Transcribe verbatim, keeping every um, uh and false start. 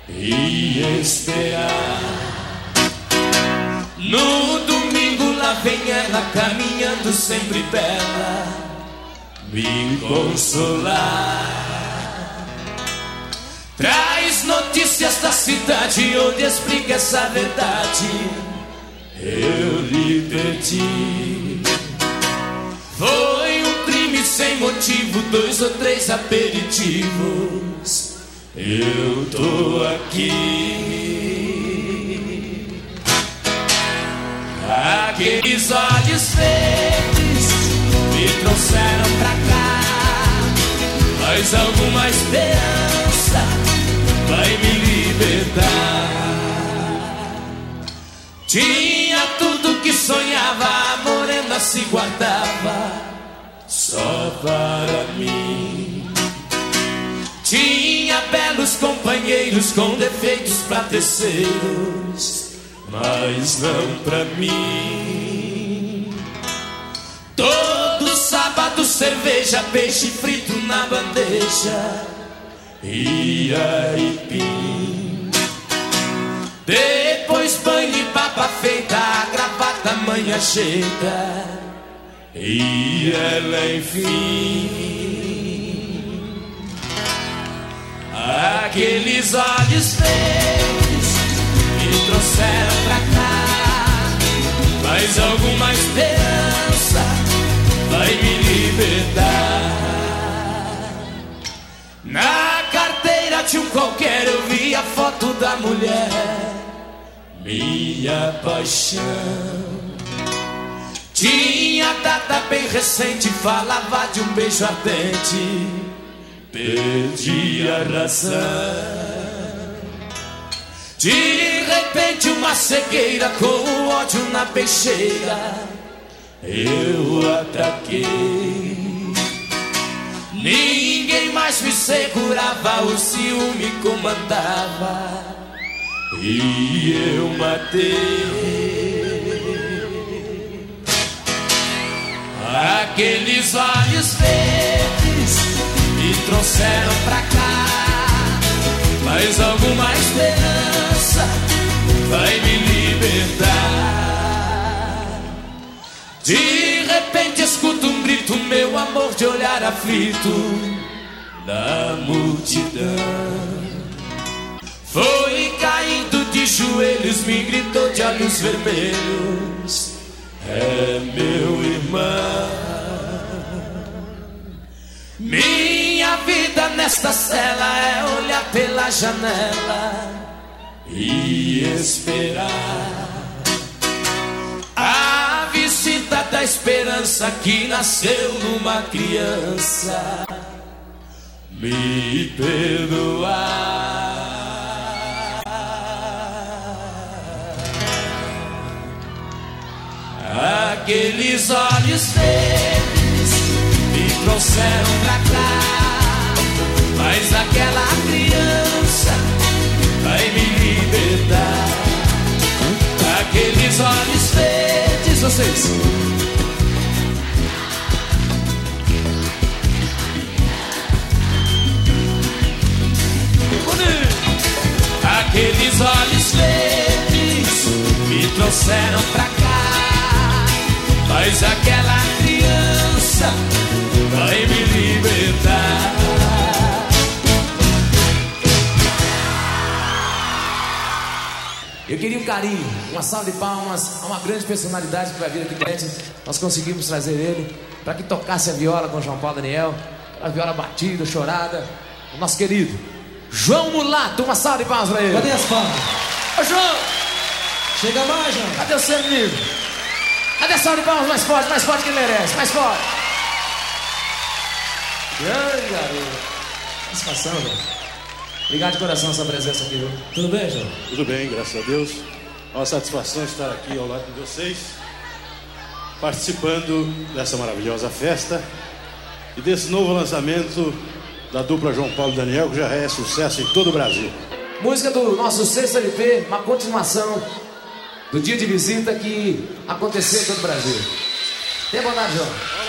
e esperar. No domingo lá vem ela caminhando sempre bela, me consolar. Traz notícias da cidade onde explica essa verdade. Eu lhe perdi. Foi um crime sem motivo, dois ou três aperitivos. Eu tô aqui. Aqueles olhos verdes me trouxeram pra cá, mas alguma esperança vai me libertar. Tinha tudo que sonhava, a morena se guardava só para mim. Tinha belos companheiros com defeitos pra terceiros, mas não pra mim. Todo sábado cerveja, peixe frito na bandeja e aipim. Depois banho e baba feita, a gravata manhã chega e ela enfim. Aqueles olhos verdes me trouxeram pra cá, mas alguma esperança vai me libertar. Na carteira de um qualquer eu vi a foto da mulher, minha paixão. Tinha data bem recente, falava de um beijo ardente. Perdi a razão. De repente uma cegueira com o ódio na peixeira eu ataquei. Ninguém mais me segurava, o ciúme comandava e eu matei. Aqueles olhos verdes me trouxeram pra cá, mas alguma esperança vai me libertar. De repente escuto um grito, meu amor, de olhar aflito na multidão. Foi caindo de joelhos, me gritou de olhos vermelhos: é meu irmão. Minha vida nesta cela é olhar pela janela e esperar a visita da esperança que nasceu numa criança me perdoar. Aqueles olhos verdes me trouxeram pra cá, mas aquela criança vai me libertar. Aqueles olhos verdes, vocês. Aqueles olhos verdes me trouxeram pra cá, mas aquela criança vai me libertar. Eu queria um carinho, uma salva de palmas a uma grande personalidade que vai vir aqui dentro. Nós conseguimos trazer ele para que tocasse a viola com João Paulo Daniel, a viola batida, chorada. O nosso querido João Mulato, uma salva de palmas para ele. Cadê as palmas? Ô João! Chega mais, João. Cadê o seu amigo? Cadê a salva de palmas mais forte, mais forte que ele merece, mais forte. Grande garoto. Satisfação, velho. Obrigado de coração a sua presença aqui, viu? Tudo bem, João? Tudo bem, graças a Deus. É uma satisfação estar aqui ao lado de vocês, participando dessa maravilhosa festa e desse novo lançamento da dupla João Paulo e Daniel, que já é sucesso em todo o Brasil. Música do nosso sexto L P, uma continuação do dia de visita que aconteceu em todo o Brasil. Tenha bondade, João.